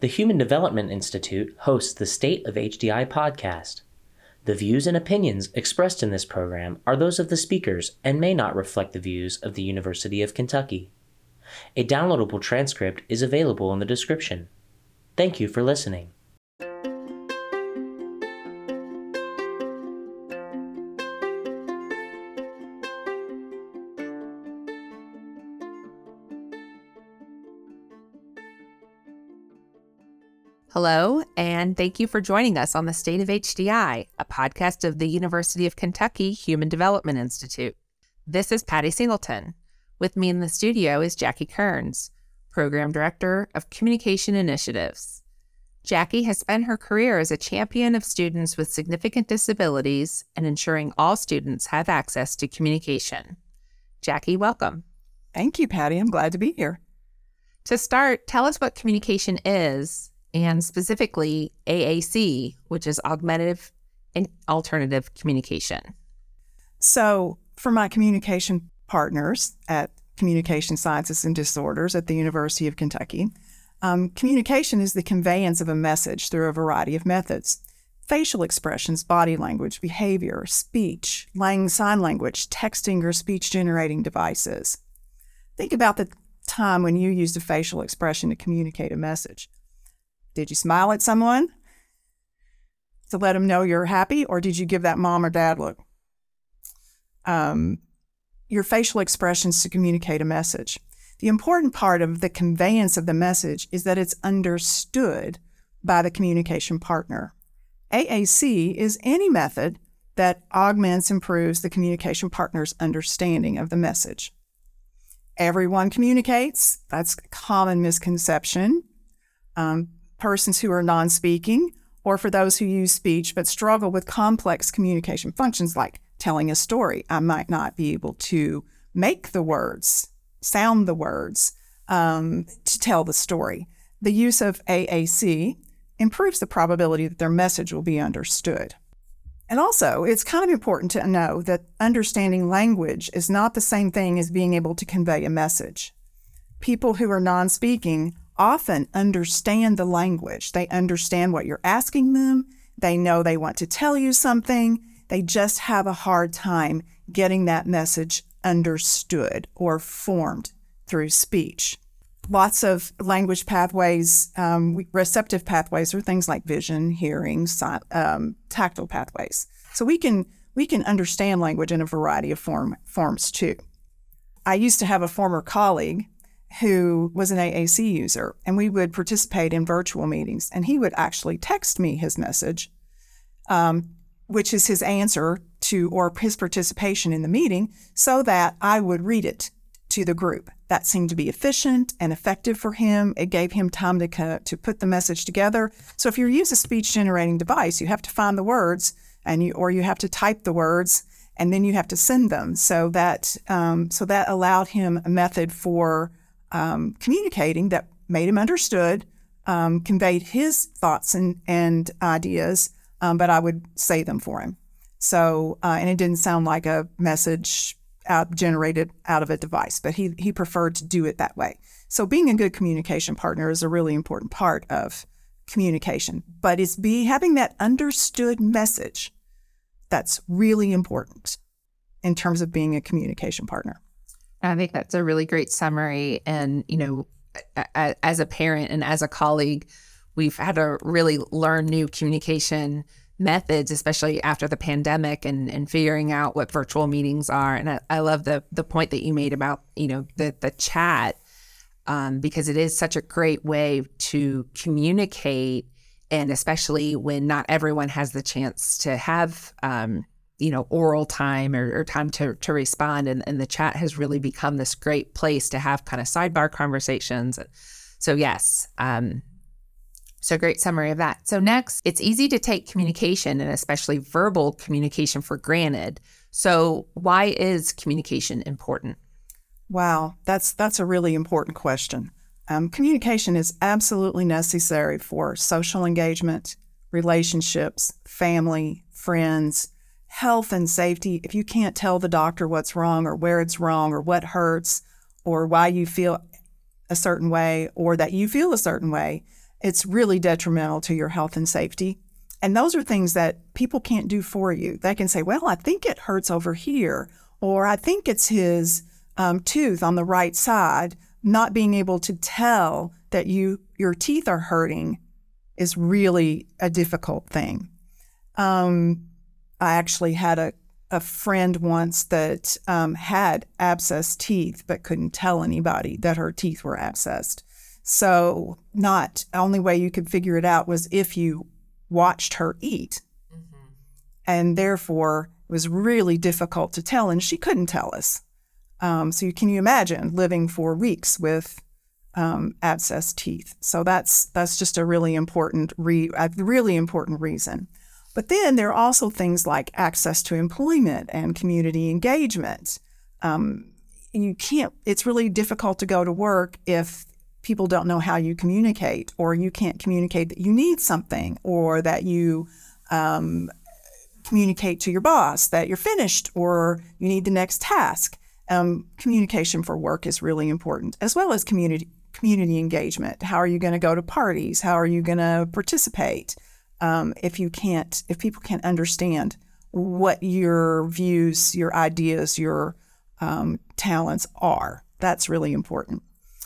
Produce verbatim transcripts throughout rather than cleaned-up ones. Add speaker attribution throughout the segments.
Speaker 1: The Human Development Institute hosts the State of H D I podcast. The views and opinions expressed in this program are those of the speakers and may not reflect the views of the University of Kentucky. A downloadable transcript is available in the description. Thank you for listening.
Speaker 2: Hello, and thank you for joining us on the State of H D I, a podcast of the University of Kentucky Human Development Institute. This is Patty Singleton. With me in the studio is Jackie Kearns, Program Director of Communication Initiatives. Jackie has spent her career as a champion of students with significant disabilities and ensuring all students have access to communication. Jackie, welcome.
Speaker 3: Thank you, Patty. I'm glad to be here.
Speaker 2: To start, tell us what communication is, and specifically A A C, which is Augmentative and Alternative Communication.
Speaker 3: So for my communication partners at Communication Sciences and Disorders at the University of Kentucky, um, communication is the conveyance of a message through a variety of methods. Facial expressions, body language, behavior, speech, lang- sign language, texting, or speech-generating devices. Think about the time when you used a facial expression to communicate a message. Did you smile at someone to let them know you're happy, or did you give that mom or dad look? Um, your facial expressions to communicate a message. The important part of the conveyance of the message is that it's understood by the communication partner. A A C is any method that augments, improves the communication partner's understanding of the message. Everyone communicates. That's a common misconception. Um, persons who are non-speaking, or for those who use speech but struggle with complex communication functions like telling a story. I might not be able to make the words, sound the words um, to tell the story. The use of A A C improves the probability that their message will be understood. And also, it's kind of important to know that understanding language is not the same thing as being able to convey a message. People who are non-speaking often understand the language. They understand what you're asking them. They know they want to tell you something. They just have a hard time getting that message understood or formed through speech. Lots of language pathways, um, receptive pathways are things like vision, hearing, si- um, tactile pathways. So we can we can understand language in a variety of form, forms too. I used to have a former colleague who was an A A C user, and we would participate in virtual meetings, and he would actually text me his message, um, which is his answer to or his participation in the meeting, so that I would read it to the group. That seemed to be efficient and effective for him. It gave him time to co- to put the message together. So if you use a speech-generating device, you have to find the words, and you or you have to type the words, and then you have to send them. So that um, so that allowed him a method for Um, communicating that made him understood, um, conveyed his thoughts and, and ideas, um, but I would say them for him. So, uh, and it didn't sound like a message out, generated out of a device, but he, he preferred to do it that way. So being a good communication partner is a really important part of communication, but it's be having that understood message that's really important in terms of being a communication partner.
Speaker 2: I think that's a really great summary. And, you know, a- as a parent and as a colleague, we've had to really learn new communication methods, especially after the pandemic and, and figuring out what virtual meetings are. And I, I love the the point that you made about, you know, the, the chat, um, because it is such a great way to communicate. And especially when not everyone has the chance to have um you know, oral time or, or time to, to respond. And, and the chat has really become this great place to have kind of sidebar conversations. So yes, um, so great summary of that. So next, it's easy to take communication and especially verbal communication for granted. So why is communication important?
Speaker 3: Wow, that's that's a really important question. Um, communication is absolutely necessary for social engagement, relationships, family, friends, health and safety. If you can't tell the doctor what's wrong or where it's wrong or what hurts or why you feel a certain way or that you feel a certain way, it's really detrimental to your health and safety. And those are things that people can't do for you. They can say, well, I think it hurts over here, or I think it's his um, tooth on the right side. Not being able to tell that you your teeth are hurting is really a difficult thing. Um, I actually had a, a friend once that um, had abscessed teeth but couldn't tell anybody that her teeth were abscessed. So not only way you could figure it out was if you watched her eat. Mm-hmm. And therefore, it was really difficult to tell, and she couldn't tell us. Um, so you, can you imagine living for weeks with um, abscessed teeth? So that's that's just a really important re- a really important reason. But then there are also things like access to employment and community engagement. Um, you can't. It's really difficult to go to work if people don't know how you communicate, or you can't communicate that you need something, or that you um, communicate to your boss that you're finished or you need the next task. Um, communication for work is really important, as well as community community engagement. How are you going to go to parties? How are you going to participate? Um, if you can't, if people can't understand what your views, your ideas, your um, talents are, that's really important.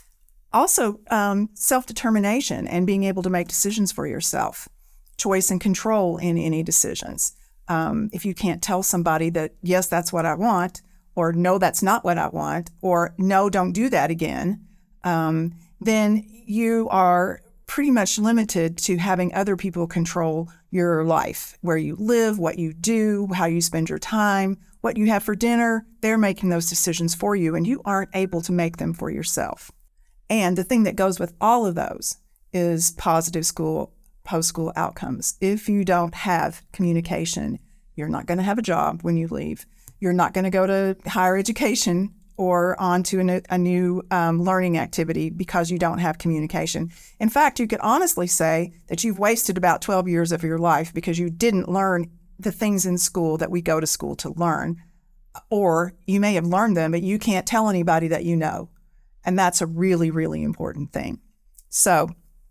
Speaker 3: Also, um, self-determination and being able to make decisions for yourself, choice and control in any decisions. Um, if you can't tell somebody that, yes, that's what I want, or no, that's not what I want, or no, don't do that again, um, then you are pretty much limited to having other people control your life, where you live, what you do, how you spend your time, what you have for dinner. They're making those decisions for you, and you aren't able to make them for yourself. And the thing that goes with all of those is positive school, post-school outcomes. If you don't have communication, you're not going to have a job when you leave. You're not going to go to higher education or on to a new, a new um, learning activity because you don't have communication. In fact, you could honestly say that you've wasted about twelve years of your life because you didn't learn the things in school that we go to school to learn. Or you may have learned them, but you can't tell anybody that you know. And that's a really, really important thing. So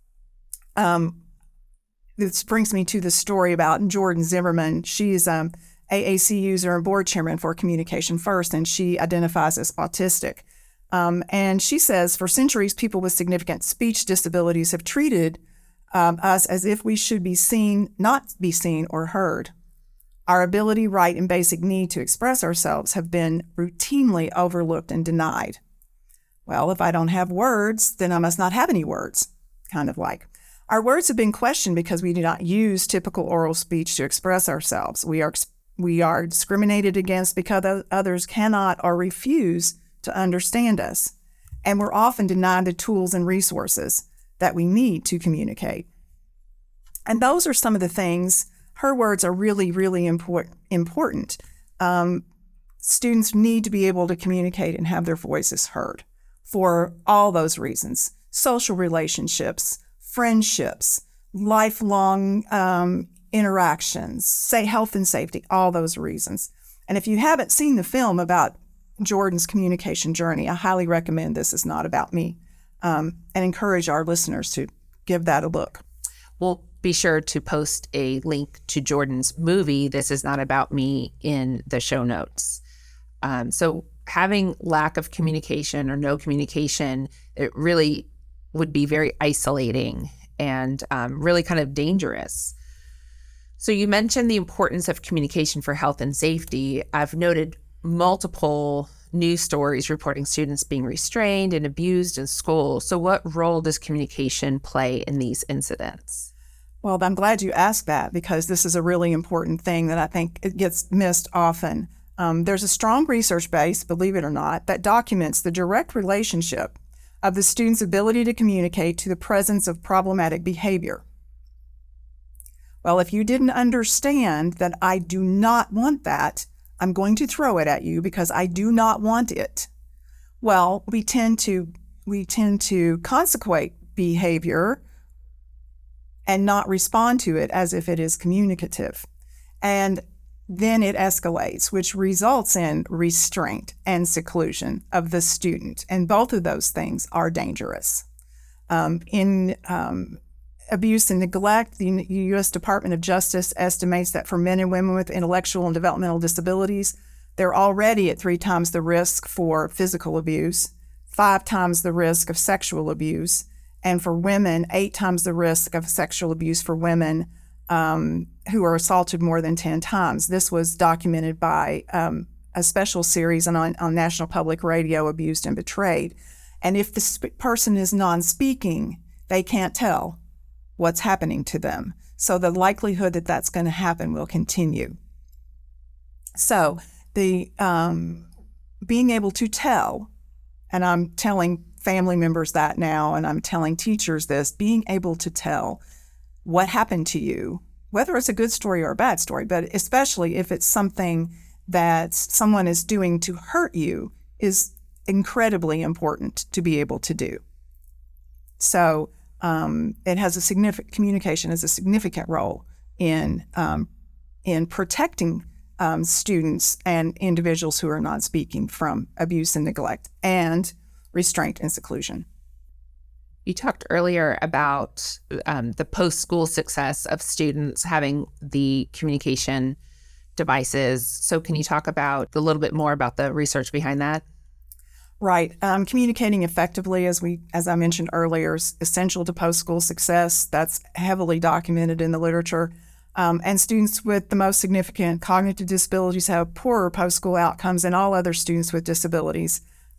Speaker 3: um, this brings me to the story about Jordan Zimmerman. She's um, A A C user and board chairman for Communication First, and she identifies as autistic. Um, and she says, for centuries, people with significant speech disabilities have treated um, us as if we should be seen, not be seen or heard. Our ability, right, and basic need to express ourselves have been routinely overlooked and denied. Well, if I don't have words, then I must not have any words, kind of like. Our words have been questioned because we do not use typical oral speech to express ourselves. We are we are discriminated against because others cannot or refuse to understand us. And we're often denied the tools and resources that we need to communicate. And those are some of the things. Her words are really, really important. important. Um, students need to be able to communicate and have their voices heard for all those reasons: social relationships, friendships, lifelong um, interactions, say health and safety, all those reasons. And if you haven't seen the film about Jordan's communication journey, I highly recommend This Is Not About Me, um, and encourage our listeners to give that a look.
Speaker 2: We'll be sure to post a link to Jordan's movie, This Is Not About Me, in the show notes. Um, so having lack of communication or no communication, it really would be very isolating and um, really kind of dangerous. So you mentioned the importance of communication for health and safety. I've noted multiple news stories reporting students being restrained and abused in school. So what role does communication play in these incidents?
Speaker 3: Well, I'm glad you asked that, because this is a really important thing that I think it gets missed often. Um, there's a strong research base, believe it or not, that documents the direct relationship of the student's ability to communicate to the presence of problematic behavior. Well, if you didn't understand that I do not want that, I'm going to throw it at you because I do not want it. Well, we tend to we tend to consequate behavior and not respond to it as if it is communicative. And then it escalates, which results in restraint and seclusion of the student. And both of those things are dangerous. Um, in um, abuse and neglect, the U S Department of Justice estimates that for men and women with intellectual and developmental disabilities, they're already at three times the risk for physical abuse, five times the risk of sexual abuse, and for women, eight times the risk of sexual abuse for women um, who are assaulted more than ten times. This was documented by um, a special series on, on National Public Radio, Abused and Betrayed. And if the sp- person is non-speaking, they can't tell what's happening to them. So the likelihood that that's going to happen will continue. So the um, being able to tell, and I'm telling family members that now, and I'm telling teachers this, being able to tell what happened to you, whether it's a good story or a bad story, but especially if it's something that someone is doing to hurt you, is incredibly important to be able to do. So um, it has a significant, communication has a significant role in um, in protecting um, students and individuals who are not speaking from abuse and neglect and restraint and seclusion.
Speaker 2: You talked earlier about um, the post-school success of students having the communication devices. So can you talk about a little bit more about the research behind that?
Speaker 3: Right. Um, communicating effectively, as we, as I mentioned earlier, is essential to post-school success. That's heavily documented in the literature. Um, and students with the most significant cognitive disabilities have poorer post-school outcomes than all other students with disabilities.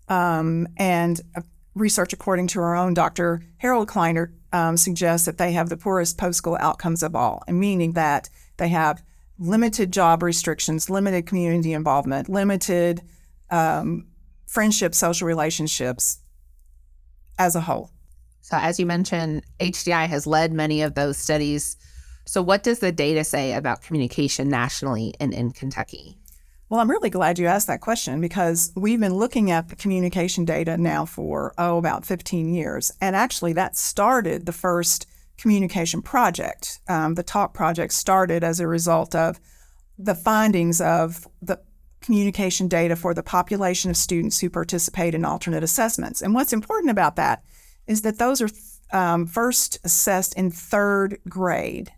Speaker 3: Um, and uh, research, according to our own Doctor Harold Kleiner, um, suggests that they have the poorest post-school outcomes of all, and meaning that they have limited job restrictions, limited community involvement, limited um, friendship, social relationships as a whole.
Speaker 2: So as you mentioned, H D I has led many of those studies. So what does the data say about communication nationally and in Kentucky?
Speaker 3: Well, I'm really glad you asked that question, because we've been looking at the communication data now for, oh, about fifteen years. And actually that started the first communication project. Um, the TALK project started as a result of the findings of the communication data for the population of students who participate in alternate assessments. And what's important about that is that those are um, first assessed in third grade.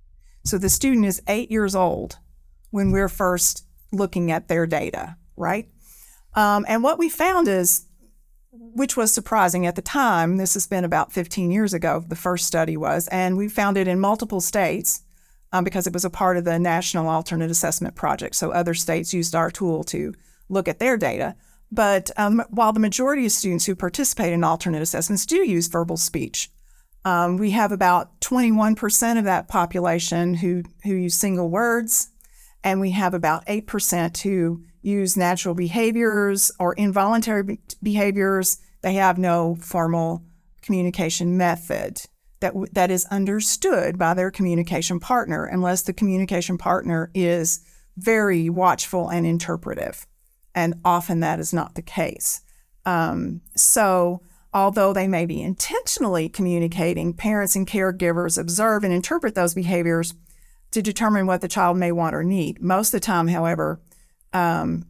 Speaker 3: So the student is eight years old when we're first looking at their data, right? Um, and what we found is, which was surprising at the time, this has been about fifteen years ago, the first study was, and we found it in multiple states um, because it was a part of the National Alternate Assessment Project. So other states used our tool to look at their data. But um, while the majority of students who participate in alternate assessments do use verbal speech, um, we have about twenty-one percent of that population who, who use single words, and we have about eight percent who use natural behaviors or involuntary be- behaviors. They have no formal communication method that w- that is understood by their communication partner, unless the communication partner is very watchful and interpretive. And often that is not the case. Um, so although they may be intentionally communicating, parents and caregivers observe and interpret those behaviors to determine what the child may want or need. Most of the time, however, um,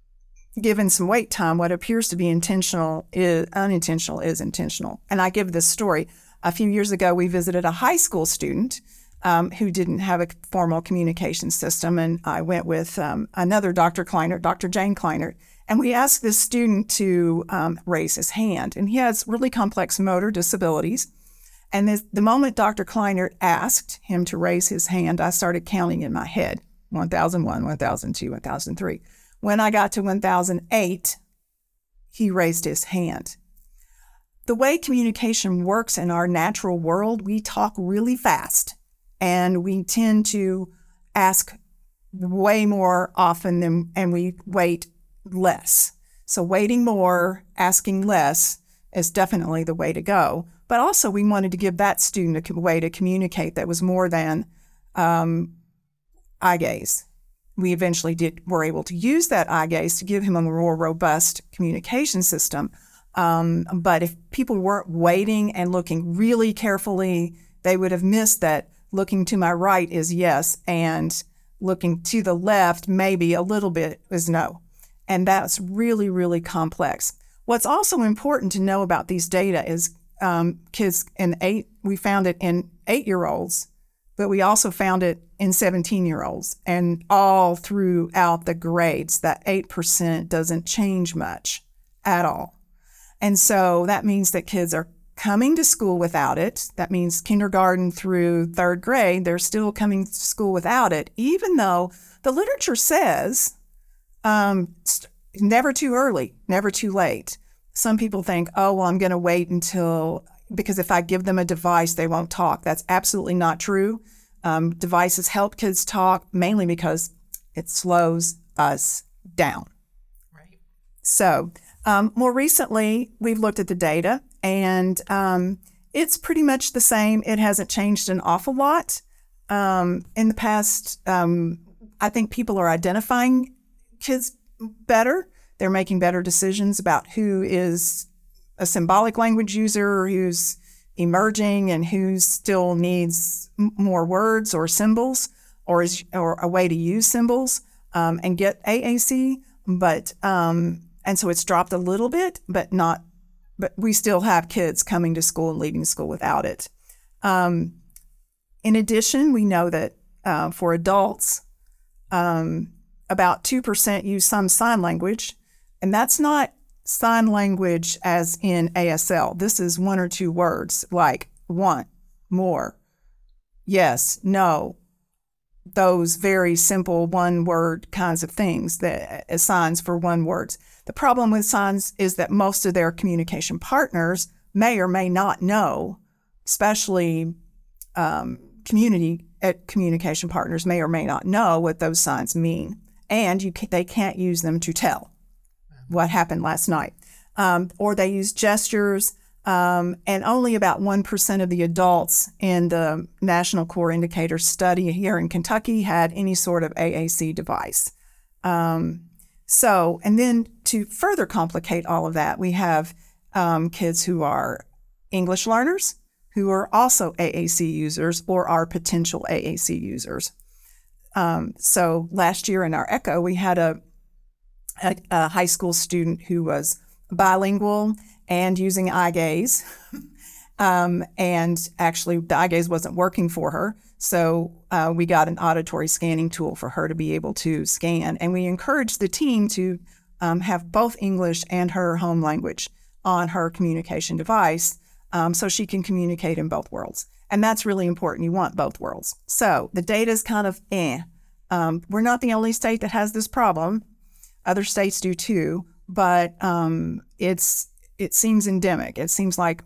Speaker 3: given some wait time, what appears to be intentional is unintentional is intentional. And I give this story. A few years ago, we visited a high school student um, who didn't have a formal communication system, and I went with um, another Doctor Kleiner, Doctor Jane Kleiner, and we asked this student to um, raise his hand. And he has really complex motor disabilities. And this, the moment Doctor Kleiner asked him to raise his hand, I started counting in my head, one thousand one, one thousand two, one thousand three. When I got to one thousand eight, he raised his hand. The way communication works in our natural world, we talk really fast, and we tend to ask way more often than, and we wait less. So waiting more, asking less is definitely the way to go. But also we wanted to give that student a way to communicate that was more than um, eye gaze. We eventually did were able to use that eye gaze to give him a more robust communication system. Um, but if people weren't waiting and looking really carefully, they would have missed that looking to my right is yes, and looking to the left maybe a little bit is no. And that's really, really complex. What's also important to know about these data is um, kids in eight, we found it in eight-year-olds, but we also found it in seventeen-year-olds. And all throughout the grades, that eight percent doesn't change much at all. And so that means that kids are coming to school without it. That means kindergarten through third grade, they're still coming to school without it, even though the literature says um, never too early, never too late. Some people think, oh, well, I'm going to wait until, because if I give them a device, they won't talk. That's absolutely not true. Um, devices help kids talk mainly because it slows us down.
Speaker 2: Right.
Speaker 3: So um, more recently, we've looked at the data, and um, it's pretty much the same. It hasn't changed an awful lot. Um, in the past, um, I think people are identifying kids better. They're making better decisions about who is a symbolic language user, who's emerging, and who still needs m- more words or symbols, or is or a way to use symbols um, and get A A C. But um, and so it's dropped a little bit, but not. But we still have kids coming to school and leaving school without it. Um, in addition, we know that uh, for adults, um, about two percent use some sign language, and that's not sign language as in A S L. This is one or two words like want, more, yes, no, those very simple one-word kinds of things that as signs for one words. The problem with signs is that most of their communication partners may or may not know, especially um, community uh, communication partners may or may not know what those signs mean, and you can, they can't use them to tell what happened last night. Um, or they use gestures, um, and only about one percent of the adults in the National Core Indicator study here in Kentucky had any sort of A A C device. Um, so, and then to further complicate all of that, we have um, kids who are English learners who are also A A C users or are potential A A C users. Um, so last year in our ECHO, we had a A, a high school student who was bilingual and using eye gaze. um, and actually, the eye gaze wasn't working for her. So uh, we got an auditory scanning tool for her to be able to scan. And we encouraged the team to um, have both English and her home language on her communication device um, so she can communicate in both worlds. And that's really important. You want both worlds. So the data is kind of eh. Um, we're not the only state that has this problem. Other states do too, but um, it's it seems endemic. It seems like,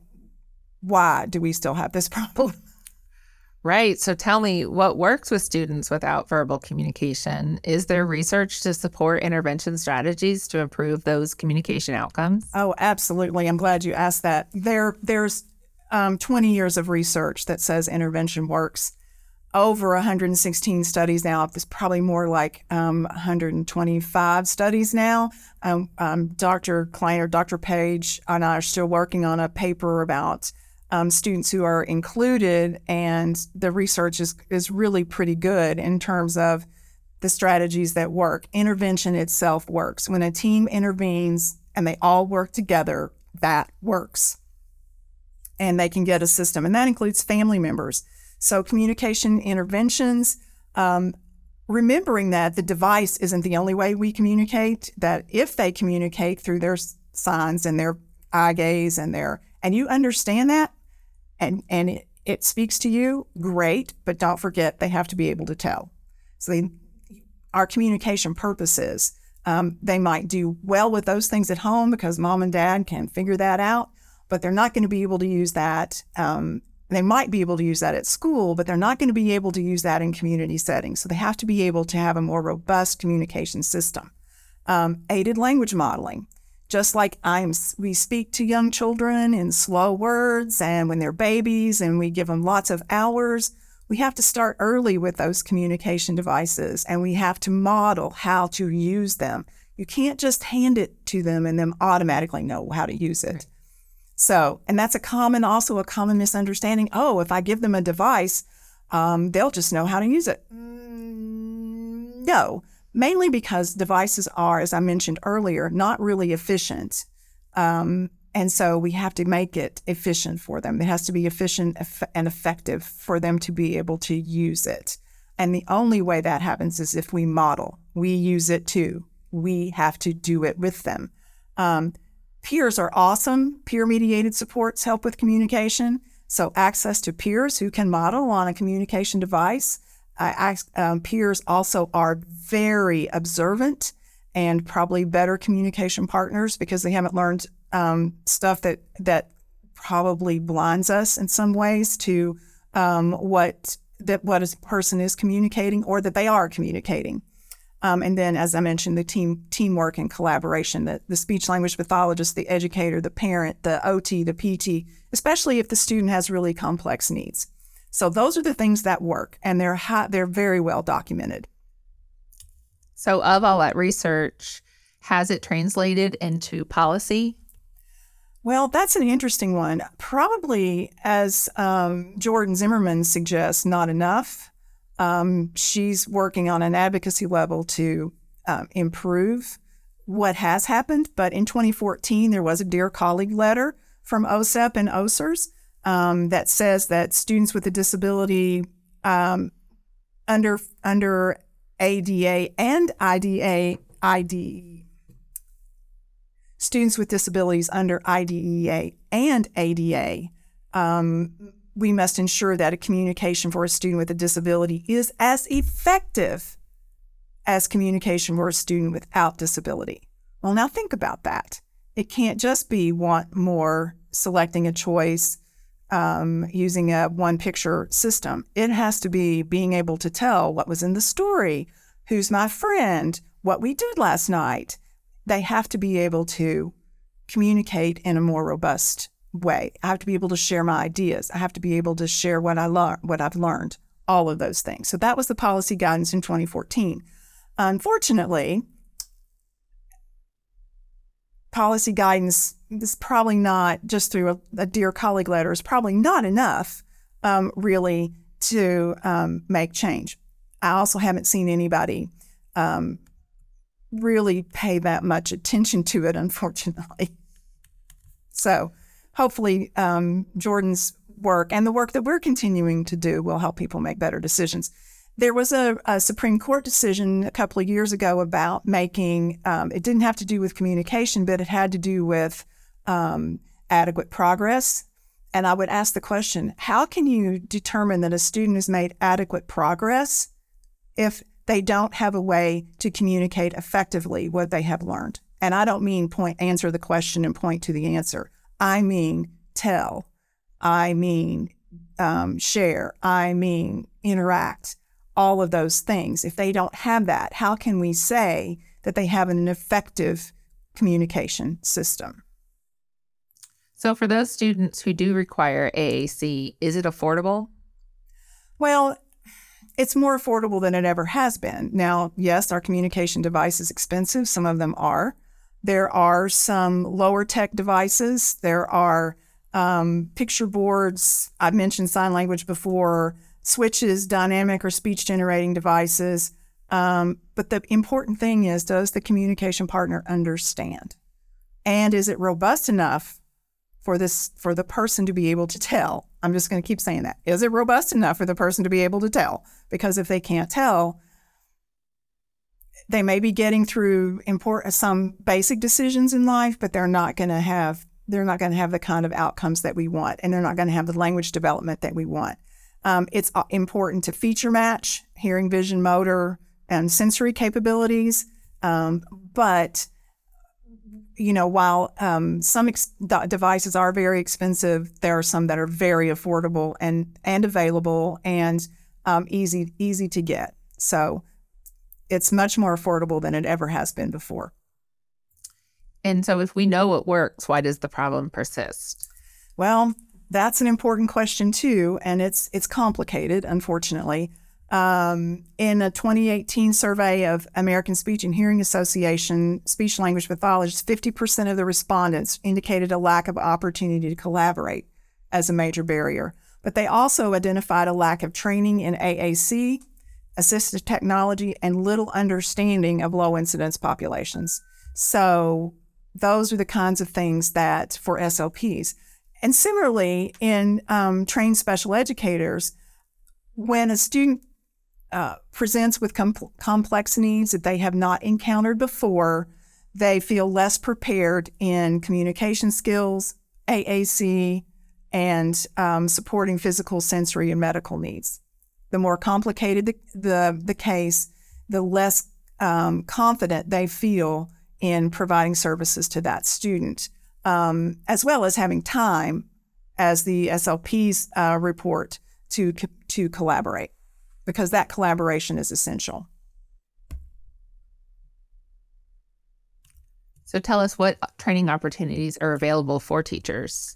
Speaker 3: why do we still have this problem?
Speaker 2: Right. So tell me, what works with students without verbal communication? Is there research to support intervention strategies to improve those communication outcomes?
Speaker 3: Oh, absolutely. I'm glad you asked that. There, there's um, twenty years of research that says intervention works. Over one hundred sixteen studies now. There's probably more like um, one hundred twenty-five studies now. Um, um, Doctor Kleiner, Doctor Page, and I are still working on a paper about um, students who are included, and the research is, is really pretty good in terms of the strategies that work. Intervention itself works. When a team intervenes and they all work together, that works. And they can get a system, and that includes family members. So communication interventions, um, remembering that the device isn't the only way we communicate, that if they communicate through their signs and their eye gaze and their, and you understand that, and, and it, it speaks to you, great, but don't forget they have to be able to tell. So they, our communication purposes, um, they might do well with those things at home because mom and dad can figure that out, but they're not going to be able to use that. Um, They might be able to use that at school, but they're not going to be able to use that in community settings. So they have to be able to have a more robust communication system. Um, aided language modeling, just like I'm, we speak to young children in slow words and when they're babies and we give them lots of hours, we have to start early with those communication devices and we have to model how to use them. You can't just hand it to them and them automatically know how to use it. So, and that's a common, also a common misunderstanding. Oh, if I give them a device, um, they'll just know how to use it. Mm, no, mainly because devices are, as I mentioned earlier, not really efficient. Um, And so we have to make it efficient for them. It has to be efficient and effective for them to be able to use it. And the only way that happens is if we model. We use it too. We have to do it with them. Um, peers are awesome. Peer-mediated supports help with communication. So access to peers who can model on a communication device. Uh, um, peers also are very observant and probably better communication partners because they haven't learned um, stuff that that probably blinds us in some ways to um, what that what a person is communicating or that they are communicating. Um, and then, as I mentioned, the team teamwork and collaboration, the, the speech language pathologist, the educator, the parent, the O T, the P T, especially if the student has really complex needs. So those are the things that work, and they're ha- they're very well documented.
Speaker 2: So of all that research, has it translated into policy?
Speaker 3: Well, that's an interesting one. Probably, as um, Jordan Zimmerman suggests, not enough. Um, she's working on an advocacy level to um, improve what has happened. But in twenty fourteen, there was a Dear Colleague letter from O S E P and O S E R S um, that says that students with a disability um, under under A D A and I D A, I D E, students with disabilities under I D E A and A D A, um, we must ensure that a communication for a student with a disability is as effective as communication for a student without disability. Well, now think about that. It can't just be want more, selecting a choice, um, using a one-picture system. It has to be being able to tell what was in the story, who's my friend, what we did last night. They have to be able to communicate in a more robust way. I have to be able to share my ideas. I have to be able to share what I learned, what I've learned, all of those things. So that was the policy guidance in twenty fourteen. Unfortunately, policy guidance is probably not, just through a, a Dear Colleague letter, is probably not enough um, really to um, make change. I also haven't seen anybody um, really pay that much attention to it, unfortunately. So hopefully um, Jordan's work and the work that we're continuing to do will help people make better decisions. There was a, a Supreme Court decision a couple of years ago about making, um, it didn't have to do with communication, but it had to do with um, adequate progress. And I would ask the question, how can you determine that a student has made adequate progress if they don't have a way to communicate effectively what they have learned? And I don't mean point, answer the question and point to the answer. I mean tell. I mean um, share. I mean interact. All of those things. If they don't have that, how can we say that they have an effective communication system?
Speaker 2: So for those students who do require A A C, is it affordable?
Speaker 3: Well, it's more affordable than it ever has been. Now, yes, our communication device is expensive. Some of them are. There are some lower tech devices. There are um, picture boards. I've mentioned sign language before. Switches, dynamic or speech generating devices. Um, but the important thing is, does the communication partner understand? And is it robust enough for this, for the person to be able to tell? I'm just going to keep saying that. Is it robust enough for the person to be able to tell? Because if they can't tell, they may be getting through important, some basic decisions in life, but they're not going to have, they're not going to have the kind of outcomes that we want. And they're not going to have the language development that we want. Um, it's important to feature match hearing, vision, motor, and sensory capabilities. Um, but, you know, while um, some ex- devices are very expensive, there are some that are very affordable and, and available and um, easy, easy to get. So it's much more affordable than it ever has been before.
Speaker 2: And so if we know it works, why does the problem persist?
Speaker 3: Well, that's an important question too, and it's it's complicated, unfortunately. Um, in a twenty eighteen survey of American Speech and Hearing Association speech language pathologists, fifty percent of the respondents indicated a lack of opportunity to collaborate as a major barrier. But they also identified a lack of training in A A C, assistive technology, and little understanding of low incidence populations. So those are the kinds of things that for S L Ps. And similarly, in um, trained special educators, when a student uh, presents with com- complex needs that they have not encountered before, they feel less prepared in communication skills, A A C, and um, supporting physical, sensory, and medical needs. The more complicated the, the, the case, the less um, confident they feel in providing services to that student, um, as well as having time, as the S L Ps uh, report, to, to collaborate, because that collaboration is essential.
Speaker 2: So tell us what training opportunities are available for teachers.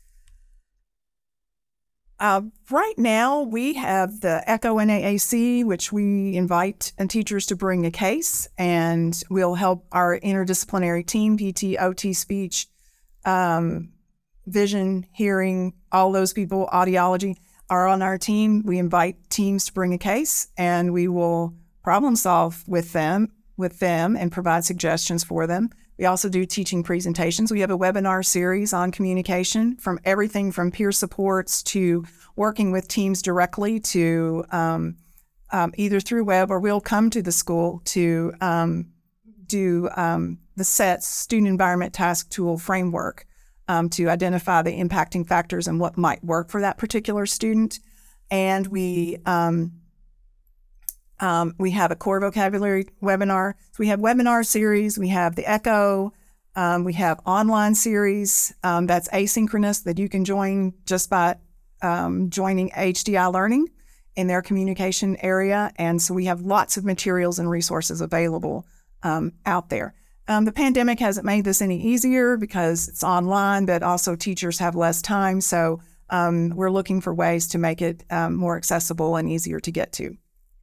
Speaker 3: Uh, right now, we have the ECHO N A A C, which we invite teachers to bring a case, and we'll help our interdisciplinary team, P T, O T, speech, um, vision, hearing, all those people, audiology, are on our team. We invite teams to bring a case, and we will problem solve with them, with them and provide suggestions for them. We also do teaching presentations. We have a webinar series on communication, from everything from peer supports to working with teams directly to um, um, either through web, or we'll come to the school to um, do um, the SETS, Student Environment Task Tool framework, um, to identify the impacting factors and what might work for that particular student. And we um, Um, we have a core vocabulary webinar. So we have webinar series. We have the ECHO. Um, we have online series um, that's asynchronous that you can join just by um, joining H D I Learning in their communication area. And so we have lots of materials and resources available um, out there. Um, the pandemic hasn't made this any easier because it's online, but also teachers have less time. So um, we're looking for ways to make it um, more accessible and easier to get to.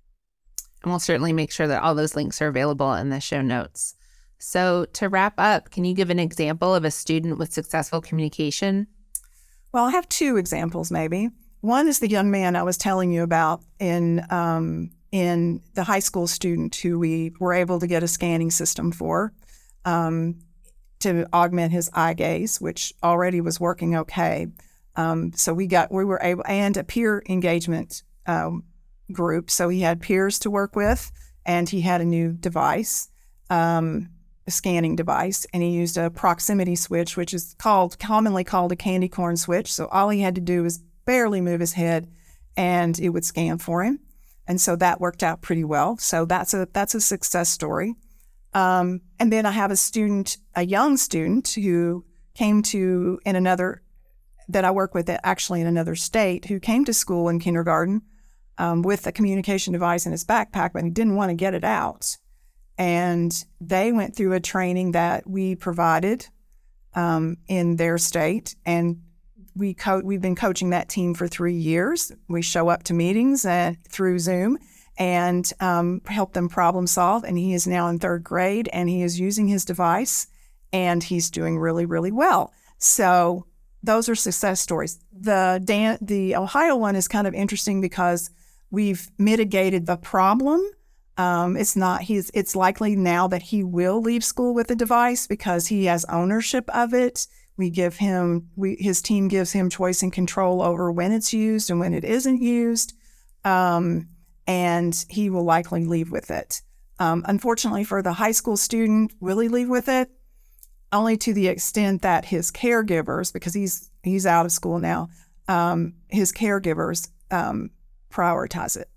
Speaker 2: And we'll certainly make sure that all those links are available in the show notes. So to wrap up, can you give an example of a student with successful communication?
Speaker 3: Well, I have two examples maybe. One is the young man I was telling you about in um, in the high school student who we were able to get a scanning system for um, to augment his eye gaze, which already was working okay. Um, so we got we were able, and a peer engagement um, group. So he had peers to work with, and he had a new device, um, a scanning device, and he used a proximity switch, which is called commonly called a candy corn switch. So all he had to do was barely move his head, and it would scan for him. And so that worked out pretty well. So that's a that's a success story. Um, and then I have a student, a young student who came to in another that I work with actually in another state, who came to school in kindergarten Um, with a communication device in his backpack, but he didn't want to get it out. And they went through a training that we provided um, in their state, and we co- we've been coaching that team for three years. We show up to meetings uh, through Zoom and um, help them problem solve. And he is now in third grade, and he is using his device, and he's doing really, really well. So those are success stories. The Dan- the Ohio one is kind of interesting because we've mitigated the problem. Um, it's not he's. It's likely now that he will leave school with a device because he has ownership of it. We give him, we his team gives him choice and control over when it's used and when it isn't used, um, and he will likely leave with it. Um, unfortunately for the high school student, will he leave with it? Only to the extent that his caregivers, because he's he's out of school now, um, his caregivers um, prioritize it.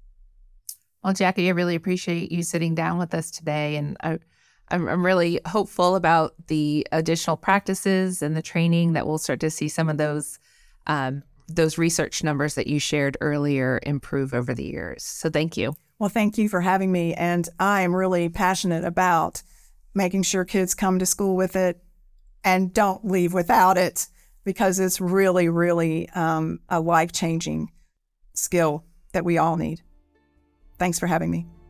Speaker 2: Well, Jackie, I really appreciate you sitting down with us today, and I, I'm, I'm really hopeful about the additional practices and the training that we'll start to see some of those um, those research numbers that you shared earlier improve over the years. So thank you.
Speaker 3: Well, thank you for having me, and I am really passionate about making sure kids come to school with it and don't leave without it, because it's really, really um, a life-changing skill that we all need. Thanks for having me.